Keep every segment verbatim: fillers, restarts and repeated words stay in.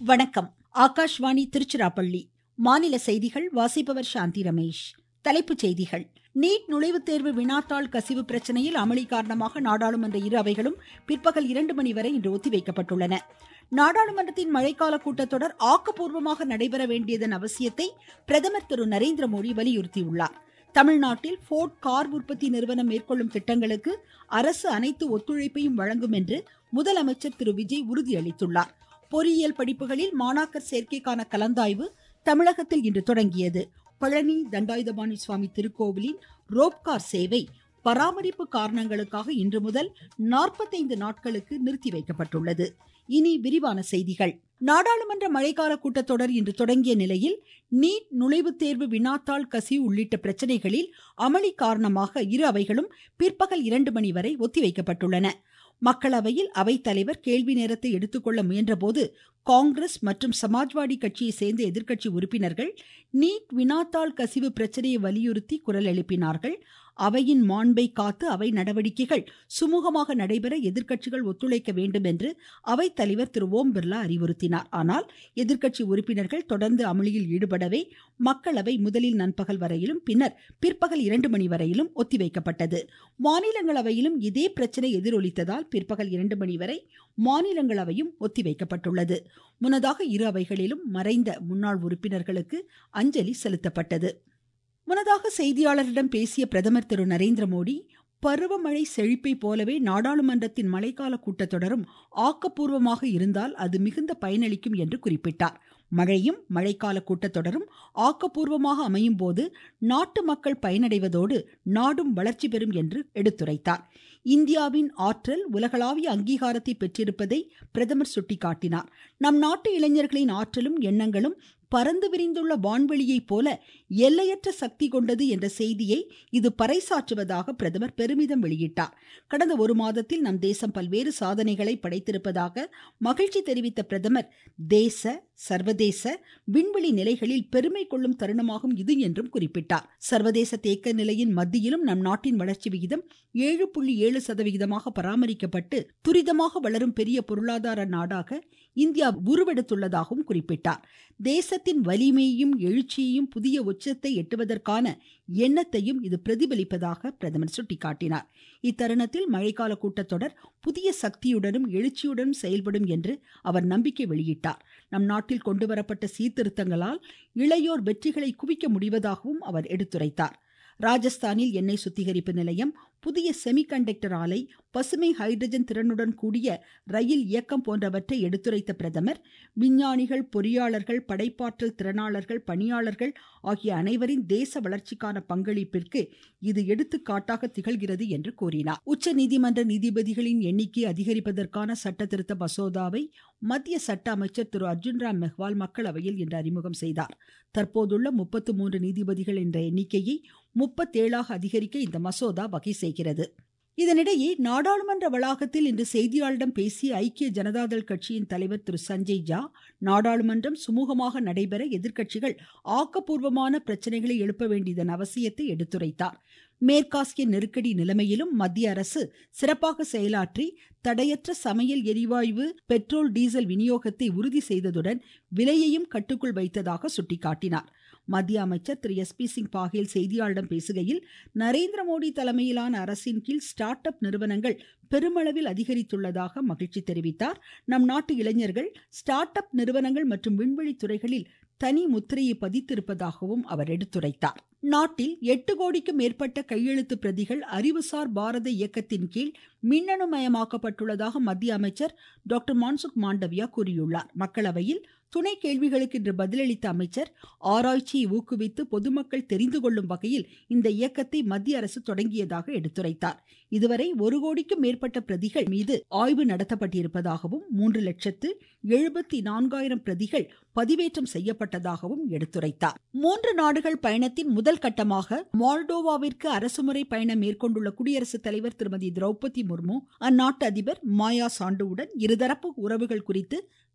வணக்கம். ஆகாஷ்வாணி திருச்சிராப்பள்ளி. மாநில செய்திகள் வாசிப்பவர் சாந்தி ரமேஷ். தலைப்புச் செய்திகள். நீட் நுழைவுத் தேர்வு வினாத்தாள் கசிவு பிரச்சனையில் அமளி காரணமாக நாடாளுமன்ற இரு அவைகளும் பிற்பகல் இரண்டு மணி வரை இன்று ஒத்திவைக்கப்பட்டுள்ளன. நாடாளுமன்றத்தின் மழைக்கால கூட்டத்தொடர் ஆக்கப்பூர்வமாக நடைபெற வேண்டியதன் அவசியத்தை பிரதமர் திரு நரேந்திர மோடி வலியுறுத்தியுள்ளார். தமிழ்நாட்டில் போர்ட் கார் உற்பத்தி நிறுவனம் மேற்கொள்ளும் திட்டங்களுக்கு அரசு அனைத்து ஒத்துழைப்பையும் வழங்கும் என்று முதலமைச்சர் திரு விஜய் உறுதியளித்துள்ளார். பொறியியல் படிப்புகளில் மாணாக்கர் சேர்க்கைக்கான கலந்தாய்வு தமிழகத்தில் இன்று தொடங்கியது. பழனி தண்டாயுதபாணி சுவாமி திருக்கோவிலின் ரோப்கார் சேவை பராமரிப்பு காரணங்களுக்காக இன்று முதல் நாற்பத்தைந்து நாட்களுக்கு நிறுத்தி வைக்கப்பட்டுள்ளது. இனி விரிவான செய்திகள். நாடாளுமன்ற மழைக்கால கூட்டத்தொடர் இன்று தொடங்கிய நிலையில் நீட் நுழைவுத் தேர்வு வினாத்தாள் கசிவு உள்ளிட்ட பிரச்சனைகளில் அமளி காரணமாக இரு அவைகளும் பிற்பகல் இரண்டு மணி வரை ஒத்திவைக்கப்பட்டுள்ளன. மக்களவையில் அவைத்தலைவர் கேள்வி நேரத்தை எடுத்துக்கொள்ள முயன்றபோது காங்கிரஸ் மற்றும் சமாஜ்வாடி கட்சியை சேர்ந்த எதிர்க்கட்சி உறுப்பினர்கள் நீட் வினாத்தாள் கசிவு பிரச்சனையை வலியுறுத்தி குரல் எழுப்பினார்கள். அவையின் மாண்பை காத்து அவை நடவடிக்கைகள் சுமூகமாக நடைபெற எதிர்க்கட்சிகள் ஒத்துழைக்க வேண்டும் என்று அவைத்தலைவர் திரு ஓம் பிர்லா அறிவுறுத்தினார். ஆனால் எதிர்க்கட்சி உறுப்பினர்கள் தொடர்ந்து அமளியில் ஈடுபடவே மக்களவை முதலில் நண்பகல் வரையிலும் பின்னர் பிற்பகல் இரண்டு மணி வரையிலும் ஒத்திவைக்கப்பட்டது. மாநிலங்களவையிலும் இதே பிரச்சனை எதிரொலித்ததால் பிற்பகல் இரண்டு மணி வரை மாநிலங்களவையும் ஒத்திவைக்கப்பட்டுள்ளது. முன்னதாக இரு அவைகளிலும் மறைந்த முன்னாள் உறுப்பினர்களுக்கு அஞ்சலி செலுத்தப்பட்டது. முன்னதாக செய்தியாளர்களிடம் பேசிய பிரதமர் திரு நரேந்திர மோடி, பருவமழை செழிப்பை போலவே நாடாளுமன்றத்தின் மழைக்கால கூட்டத்தொடரும் ஆக்கப்பூர்வமாக இருந்தால் அது மிகுந்த பயனளிக்கும் என்று குறிப்பிட்டார். மழையும் மழைக்கால கூட்டத்தொடரும் ஆக்கப்பூர்வமாக அமையும் போது நாட்டு மக்கள் பயனடைவதோடு நாடும் வளர்ச்சி பெறும் என்று எடுத்துரைத்தார். இந்தியாவின் ஆற்றல் உலகளாவிய அங்கீகாரத்தை பெற்றிருப்பதை பிரதமர் சுட்டிக்காட்டினார். நம் நாட்டு இளைஞர்களின் ஆற்றலும் எண்ணங்களும் பறந்து விரிந்துள்ள வான்வெளியை போல எல்லையற்ற சக்தி கொண்டது என்ற செய்தியை இது பறைசாற்றுவதாக பிரதமர் பெருமிதம் வெளியிட்டார். கடந்த ஒரு மாதத்தில் நம் தேசம் பல்வேறு சாதனைகளை படைத்திருப்பதாக மகிழ்ச்சி தெரிவித்த பிரதமர், தேச சர்வதேச விண்வெளி நிலைகளில் பெருமை கொள்ளும் தருணமாகும் இது என்றும் குறிப்பிட்டார். சர்வதேச தேக்க நிலையின் மத்தியிலும் நம் நாட்டின் வளர்ச்சி விகிதம் ஏழு புள்ளி ஏழு சதவிகிதமாக பராமரிக்கப்பட்டு துரிதமாக வளரும் பெரிய பொருளாதார நாடாக இந்தியா உருவெடுத்துள்ளதாகவும் குறிப்பிட்டார். தேசத்தின் வலிமையையும் எழுச்சியையும் புதிய உச்சத்தை எட்டுவதற்கான எண்ணத்தையும் இது பிரதிபலிப்பதாக பிரதமர் சுட்டிக்காட்டினார். இத்தருணத்தில் மழைக்கால கூட்டத்தொடர் புதிய சக்தியுடனும் எழுச்சியுடனும் செயல்படும் என்று அவர் நம்பிக்கை வெளியிட்டார். நம் நாட்டில் கொண்டுவரப்பட்ட சீர்திருத்தங்களால் இளையோர் வெற்றிகளை குவிக்க முடிவதாகவும் அவர் எடுத்துரைத்தார். ராஜஸ்தானில் எண்ணெய் சுத்திகரிப்பு நிலையம், புதிய செமிகண்டக்டர் ஆலை, பசுமை ஹைட்ரஜன் திறனுடன் கூடிய ரயில் இயக்கம் போன்றவற்றை எடுத்துரைத்த பிரதமர், விஞ்ஞானிகள், பொறியாளர்கள், படைப்பாற்றல் திறனாளர்கள், பணியாளர்கள் ஆகிய அனைவரின் தேச வளர்ச்சிக்கான பங்களிப்பிற்கு இது எடுத்துக்காட்டாக திகழ்கிறது என்று கூறினார். உச்ச நீதிமன்ற நீதிபதிகளின் எண்ணிக்கை அதிகரிப்பதற்கான சட்ட திருத்த மசோதாவை மத்திய சட்ட அமைச்சர் திரு அர்ஜுன் ராம் மெஹ்வால் மக்களவையில் இன்று அறிமுகம் செய்தார். தற்போதுள்ள முப்பத்து மூன்று நீதிபதிகள் என்ற எண்ணிக்கையை முப்பத்தேழாக அதிகரிக்க இந்த மசோதா வகை செய்கிறது. இதனிடையே நாடாளுமன்ற வளாகத்தில் இன்று செய்தியாளர்களிடம் பேசிய ஐக்கிய ஜனதாதள் கட்சியின் தலைவர் திரு சஞ்சய் ஜா, நாடாளுமன்றம் சுமூகமாக நடைபெற எதிர்க்கட்சிகள் ஆக்கப்பூர்வமான பிரச்சனைகளை எழுப்ப வேண்டியதன் அவசியத்தை எடுத்துரைத்தார். மேற்காசிய நெருக்கடி நிலைமையிலும் மத்திய அரசு சிறப்பாக செயலாற்றி தடையற்ற சமையல் எரிவாயு, பெட்ரோல், டீசல் விநியோகத்தை உறுதி செய்ததுடன் விலையையும் கட்டுக்குள் வைத்ததாக சுட்டிக்காட்டினார். மத்திய அமைச்சர் திரு எஸ் பி சிங் பாஹேல் செய்தியாளர்களிடம் பேசுகையில், நரேந்திர மோடி தலைமையிலான அரசின் கீழ் ஸ்டார்ட் அப் நிறுவனங்கள் பெருமளவில் அதிகரித்துள்ளதாக மகிழ்ச்சி தெரிவித்தார். நம் நாட்டு இளைஞர்கள் ஸ்டார்ட் அப் நிறுவனங்கள் மற்றும் விண்வெளி துறைகளில் தனி முத்திரையை பதித்திருப்பதாகவும் அவர் எடுத்துரைத்தார். நாட்டில் எட்டு கோடிக்கும் மேற்பட்ட கையெழுத்து பிரதிகள் அறிவுசார் பாரத இயக்கத்தின் கீழ் மின்னணுமயமாக்கப்பட்டுள்ளதாக மத்திய அமைச்சர் டாக்டர் மான்சுக் மாண்டவியா கூறியுள்ளார். மக்களவையில் துணை கேள்விகளுக்கு இன்று பதிலளித்த அமைச்சர், ஆராய்ச்சியை ஊக்குவித்து பொதுமக்கள் தெரிந்து கொள்ளும் வகையில் இந்த இயக்கத்தை மத்திய அரசு தொடங்கியதாக எடுத்துரைத்தார். இதுவரை ஒரு கோடிக்கும் மேற்பட்ட பிரதிகள் மீது ஆய்வு நடத்தப்பட்டிருப்பதாகவும் மூன்று லட்சத்து எழுபத்தி நான்காயிரம் பிரதிகள் பதிவேற்றம் செய்யப்பட்டதாகவும் எடுத்துரைத்தார். மூன்று நாடுகள் பயணத்தின் முதல் கட்டமாக மால்டோவாவிற்கு அரசுமுறை பயணம் மேற்கொண்டுள்ள குடியரசுத் தலைவர் திருமதி திரௌபதி முர்மு அந்நாட்டு அதிபர் மாயா சாண்டுவுடன் இருதரப்பு உறவுகள் குறித்து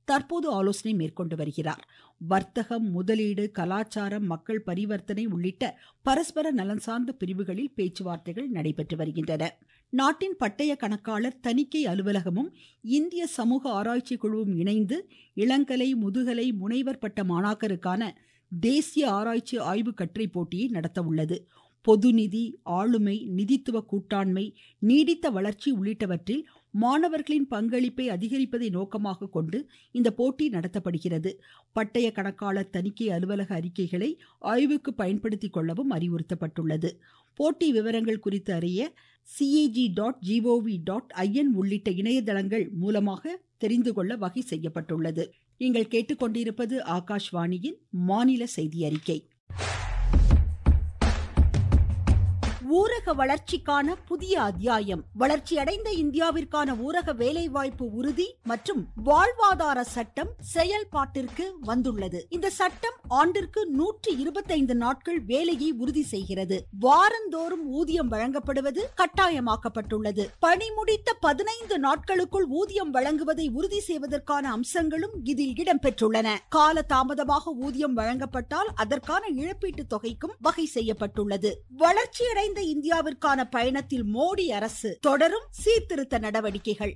தற்போது ஆலோசனை மேற்கொண்டு வருகிறார். வர்த்தகம், முதலீடு, கலாச்சாரம், மக்கள் பரிவர்த்தனை உள்ளிட்ட பரஸ்பர நலன் சார்ந்த பிரிவுகளில் பேச்சுவார்த்தைகள் நடைபெற்று வருகின்றன. நாட்டின் பட்டய கணக்காளர் தணிக்கை அலுவலகமும் இந்திய சமூக ஆராய்ச்சி குழுவும் இணைந்து இளங்கலை, முதுகலை, முனைவர் பட்ட மாணாக்கருக்கான தேசிய ஆராய்ச்சி ஆய்வு கட்டுரை போட்டியை நடத்த உள்ளது. பொதுநிதி, ஆளுமை, நிதித்துவ கூட்டாண்மை, நீடித்த வளர்ச்சி உள்ளிட்டவற்றில் மாணவர்களின் பங்களிப்பை அதிகரிப்பதை நோக்கமாக கொண்டு இந்த போட்டி நடத்தப்படுகிறது. பட்டய கணக்காளர் தணிக்கை அலுவலக அறிக்கைகளை ஆய்வுக்கு பயன்படுத்திக் கொள்ளவும் அறிவுறுத்தப்பட்டுள்ளது. போட்டி விவரங்கள் குறித்து அறிய CAG dot gov dot in உள்ளிட்ட இணையதளங்கள் மூலமாக தெரிந்து கொள்ள வகை செய்யப்பட்டுள்ளது. நீங்கள் கேட்டுக்கொண்டிருப்பது ஆகாஷ்வாணியின் மாநில செய்தி அறிக்கை. ஊரக வளர்ச்சிக்கான புதிய அத்தியாயம். வளர்ச்சியடைந்த இந்தியாவிற்கான ஊரக வேலைவாய்ப்பு உறுதி மற்றும் வாழ்வாதார சட்டம் செயல்பாட்டிற்கு வந்துள்ளது. இந்த சட்டம் ஆண்டிற்கு நூற்றி இருபத்தைந்து நாட்கள் வேலையை உறுதி செய்கிறது. வாரந்தோறும் ஊதியம் வழங்கப்படுவது கட்டாயமாக்கப்பட்டுள்ளது. பணி முடித்த பதினைந்து நாட்களுக்குள் ஊதியம் வழங்குவதை உறுதி செய்வதற்கான அம்சங்களும் இதில் இடம்பெற்றுள்ளன. கால தாமதமாக ஊதியம் வழங்கப்பட்டால் அதற்கான இழப்பீட்டு தொகைக்கும் வகை செய்யப்பட்டுள்ளது. வளர்ச்சியடைந்த இந்தியாவிற்கான பயணத்தில் மோடி அரசு தொடரும் சீர்திருத்த நடவடிக்கைகள்.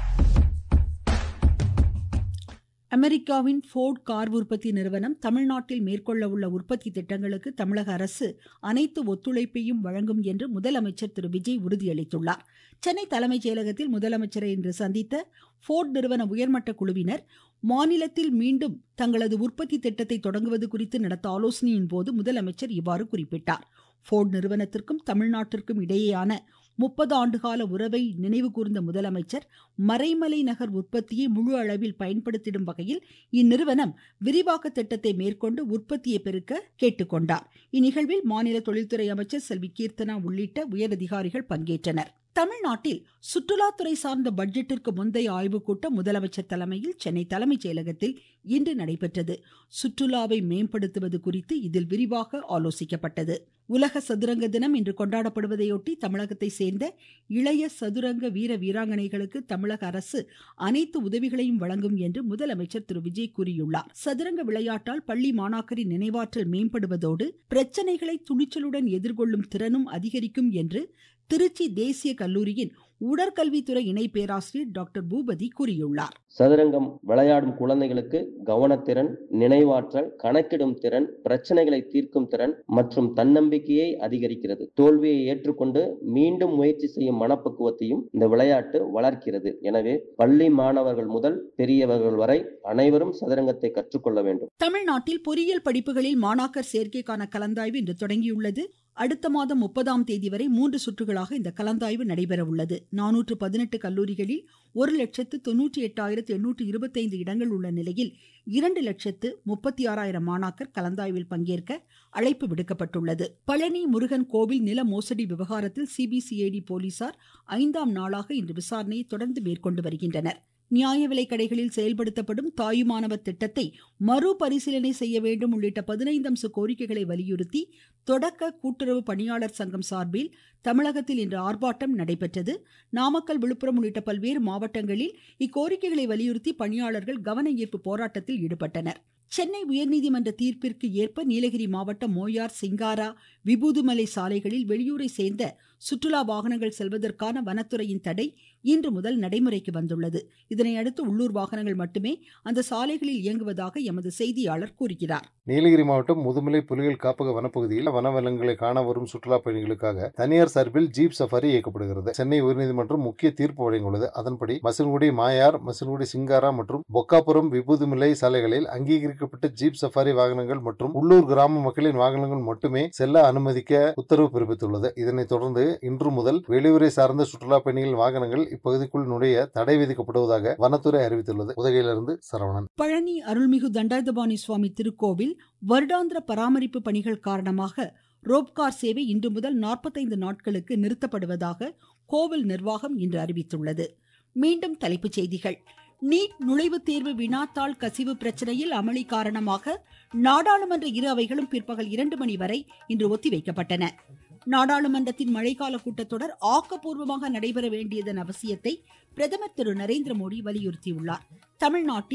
அமெரிக்காவின் ஃபோர்ட் கார் உற்பத்தி நிறுவனம் தமிழ்நாட்டில் மேற்கொள்ள உள்ள உற்பத்தி திட்டங்களுக்கு தமிழக அரசு அனைத்து ஒத்துழைப்பையும் வழங்கும் என்று முதலமைச்சர் திரு விஜய் உறுதியளித்துள்ளார். சென்னை தலைமைச் செயலகத்தில் முதலமைச்சரை இன்று சந்தித்த ஃபோர்ட் நிறுவன உயர்மட்ட குழுவினர் மாநிலத்தில் மீண்டும் தங்களது உற்பத்தி திட்டத்தை தொடங்குவது குறித்து நடத்த ஆலோசனையின் போது முதலமைச்சர் இவ்வாறு குறிப்பிட்டார். ஃபோர்ட் நிறுவனத்திற்கும் தமிழ்நாட்டிற்கும் இடையேயான முப்பது ஆண்டுகால உறவை நினைவு கூர்ந்த முதலமைச்சர் மறைமலை நகர் உற்பத்தியை முழு அளவில் பயன்படுத்திடும் வகையில் இந்நிறுவனம் விரிவாக்க திட்டத்தை மேற்கொண்டு உற்பத்தியை பெருக்க கேட்டுக்கொண்டார். இந்நிகழ்வில் மாநில தொழில்துறை அமைச்சர் செல்வி கீர்த்தனா உள்ளிட்ட உயரதிகாரிகள் பங்கேற்றனர். தமிழ்நாட்டில் சுற்றுலாத்துறை சார்ந்த பட்ஜெட்டிற்கு முந்தைய ஆய்வுக் கூட்டம் முதலமைச்சர் தலைமையில் சென்னை தலைமைச் செயலகத்தில் இன்று நடைபெற்றது. சுற்றுலாவை மேம்படுத்துவது குறித்து இதில் விரிவாக ஆலோசிக்கப்பட்டது. உலக சதுரங்க தினம் இன்று கொண்டாடப்படுவதையொட்டி தமிழகத்தை சேர்ந்த இளைய சதுரங்க வீர வீராங்கனைகளுக்கு தமிழக அரசு அனைத்து உதவிகளையும் வழங்கும் என்று முதலமைச்சர் திரு விஜய் கூறியுள்ளார். சதுரங்க விளையாட்டால் பள்ளி மாணாக்கரின் நினைவாற்றல் மேம்படுவதோடு பிரச்சனைகளை துணிச்சலுடன் எதிர்கொள்ளும் திறனும் அதிகரிக்கும் என்று திருச்சி தேசிய கல்லூரியின் உடற்கல்வித்துறை இணை பேராசிரியர் டாக்டர் பூபதி கூறியுள்ளார். சதுரங்கம் விளையாடும் குழந்தைகளுக்கு கவனத்திறன், நினைவாற்றல், கணக்கிடும் திறன், பிரச்சனைகளை தீர்க்கும் திறன் மற்றும் தன்னம்பிக்கையை அதிகரிக்கிறது. தோல்வியை ஏற்றுக்கொண்டு மீண்டும் முயற்சி செய்யும் மனப்பக்குவத்தையும் இந்த விளையாட்டு வளர்க்கிறது. எனவே பள்ளி மாணவர்கள் முதல் பெரியவர்கள் வரை அனைவரும் சதுரங்கத்தை கற்றுக்கொள்ள வேண்டும். தமிழ்நாட்டில் பொறியியல் படிப்புகளில் மாணாக்கர் சேர்க்கைக்கான கலந்தாய்வு இன்று தொடங்கியுள்ளது. அடுத்த மாதம் முப்பதாம் தேதி வரை மூன்று சுற்றுகளாக இந்த கலந்தாய்வு நடைபெற உள்ளது. நானூற்று பதினெட்டு கல்லூரிகளில் ஒரு லட்சத்து தொன்னூற்றி எட்டாயிரத்து எண்ணூற்று இருபத்தி ஐந்து இடங்கள் உள்ள நிலையில் இரண்டு லட்சத்து முப்பத்தி ஆறாயிரம் மாணாக்கர் கலந்தாய்வில் பங்கேற்க அழைப்பு விடுக்கப்பட்டுள்ளது. பழனி முருகன் கோவில் நில மோசடி விவகாரத்தில் சிபிசிஐடி போலீசார் ஐந்தாம் நாளாக இன்று விசாரணையை தொடர்ந்து மேற்கொண்டு வருகின்றனர். நியாய விலைக் கடைகளில் செயல்படுத்தப்படும் தாயுமானவர் திட்டத்தை மறுபரிசீலனை செய்ய வேண்டும் உள்ளிட்ட பதினைந்து அம்ச கோரிக்கைகளை வலியுறுத்தி தொடக்க கூட்டுறவு பணியாளர் சங்கம் சார்பில் தமிழகத்தில் இன்று ஆர்ப்பாட்டம் நடைபெற்றது. நாமக்கல், விழுப்புரம் உள்ளிட்ட பல்வேறு மாவட்டங்களில் இக்கோரிக்கைகளை வலியுறுத்தி பணியாளர்கள் கவன ஈர்ப்பு போராட்டத்தில் ஈடுபட்டனர். சென்னை உயர்நீதிமன்ற தீர்ப்பிற்கு ஏற்ப நீலகிரி மாவட்டம் மோயார், சிங்காரா, விபூதுமலை சாலைகளில் வெளியூரை சேர்ந்த சுற்றுலா வாகனங்கள் செல்வதற்கான வனத்துறையின் தடை இன்று முதல் நடைமுறைக்கு வந்துள்ளது. இதனையடுத்து உள்ளூர் வாகனங்கள் மட்டுமே அந்த சாலைகளில் இயங்குவதாக எமது செய்தியாளர் கூறுகிறார். நீலகிரி மாவட்டம் முதுமலை புலிகள் காப்பக வனப்பகுதியில் வனவிலங்குகளை காண வரும் சுற்றுலா பயணிகளுக்காக தனியார் சார்பில் ஜீப் சஃபாரி இயக்கப்படுகிறது. சென்னை உயர்நீதிமன்றம் முக்கிய தீர்ப்பு வழங்கியுள்ளது. அதன்படி மசில்குடி மாயார், மசில்குடி சிங்காரா மற்றும் பொக்காபுரம் விபூதுமலை சாலைகளில் அங்கீகரிக்கப்பட்ட ஜீப் சஃபாரி வாகனங்கள் மற்றும் உள்ளூர் கிராம மக்களின் வாகனங்கள் மட்டுமே செல்ல அனுமதிக்க உத்தரவு பிறப்பித்துள்ளது. இதனைத் தொடர்ந்து இன்று முதல் வெளியூரை சார்ந்த சுற்றுலா பயணிகள் வாகனங்கள் இப்பகுதிக்குள் நுழைய தடை விதிக்கப்படுவதாக வனத்துறை அறிவித்துள்ளது. உதகையிலிருந்து சரவணன். பழனி அருள்மிகு தண்டாயுதபாணி சுவாமி திருக்கோவில் வருடாந்திர பராமரிப்பு பணிகள் காரணமாக ரோப்கார் சேவை இன்று முதல் நாற்பத்தைந்து நாட்களுக்கு நிறுத்தப்படுவதாக கோவில் நிர்வாகம் இன்று அறிவித்துள்ளது. மீண்டும் தலைப்புச் செய்திகள். நீட் நுழைவுத் தேர்வு வினாத்தாள் கசிவு பிரச்சனையில் அமளி காரணமாக நாடாளுமன்ற இரு அவைகளும் பிற்பகல் இரண்டு மணி வரை இன்று ஒத்திவைக்கப்பட்டன. நாடாளுமன்றத்தின் மழைக்கால கூட்டத்தொடர் ஆக்கப்பூர்வமாக நடைபெற வேண்டியதன் அவசியத்தை பிரதமர் திரு நரேந்திர மோடி வலியுறுத்தியுள்ளார். தமிழ்நாட்டில்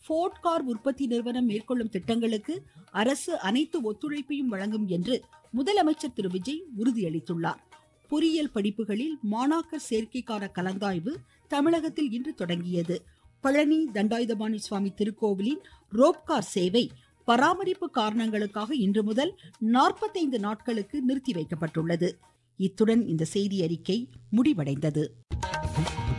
போர்ட் கார் உற்பத்தி நிறுவனம் மேற்கொள்ளும் திட்டங்களுக்கு அரசு அனைத்து ஒத்துழைப்பையும் வழங்கும் என்று முதலமைச்சர் திரு விஜய் உறுதியளித்துள்ளார். பொறியியல் படிப்புகளில் மாணாக்கர் சேர்க்கைக்கான கலந்தாய்வு தமிழகத்தில் இன்று தொடங்கியது. பழனி தண்டாயுதபாணி சுவாமி திருக்கோவிலின் ரோப்கார் சேவை பராமரிப்பு காரணங்களுக்காக இன்று முதல் நாற்பத்தைந்து நாட்களுக்கு நிறுத்தி வைக்கப்பட்டுள்ளது. இத்துடன் இந்த செய்தி அறிக்கை முடிவடைந்தது.